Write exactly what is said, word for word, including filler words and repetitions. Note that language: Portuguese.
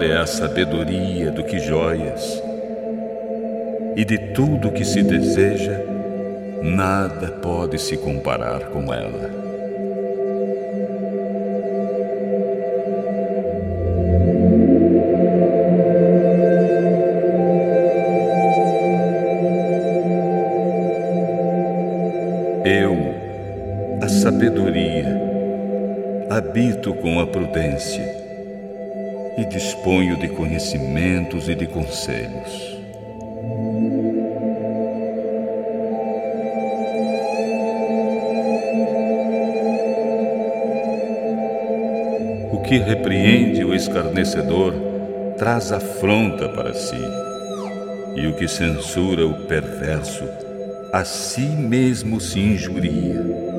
maior é a sabedoria do que joias, e de tudo que se deseja, nada pode se comparar com ela. Eu, a sabedoria, habito com a prudência e disponho de conhecimentos e de conselhos. O que repreende o escarnecedor traz afronta para si, e o que censura o perverso a si mesmo se injuria.